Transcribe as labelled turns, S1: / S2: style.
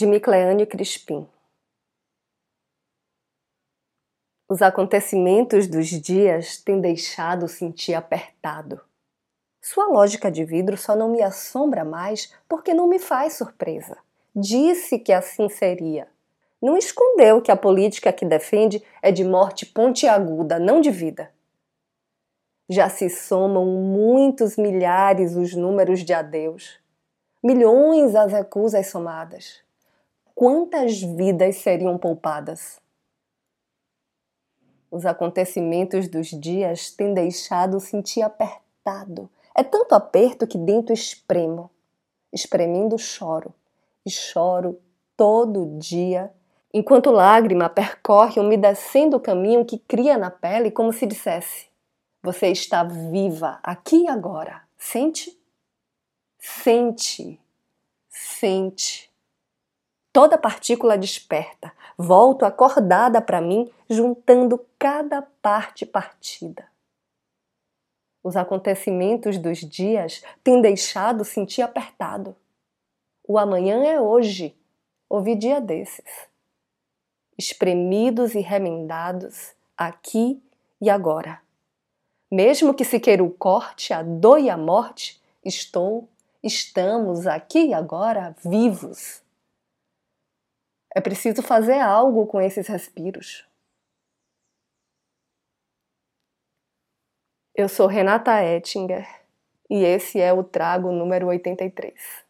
S1: de Micleane Crispim. Os acontecimentos dos dias têm deixado sentir apertado. Sua lógica de vidro só não me assombra mais porque não me faz surpresa. Disse que assim seria. Não escondeu que a política que defende é de morte pontiaguda, não de vida. Já se somam muitos milhares os números de adeus, milhões as recusas somadas. Quantas vidas seriam poupadas? Os acontecimentos dos dias têm deixado sentir apertado. É tanto aperto que dentro espremo. Espremendo choro. E choro todo dia, enquanto lágrima percorre umedecendo o caminho que cria na pele como se dissesse: você está viva, aqui e agora. Sente? Sente. Sente. Toda partícula desperta, volto acordada para mim, juntando cada parte partida. Os acontecimentos dos dias têm deixado sentir apertado. O amanhã é hoje, ouvi dia desses. Espremidos e remendados, aqui e agora. Mesmo que se queira o corte, a dor e a morte, estamos aqui e agora vivos. É preciso fazer algo com esses respiros. Eu sou Renata Ettinger e esse é o Trago número 83.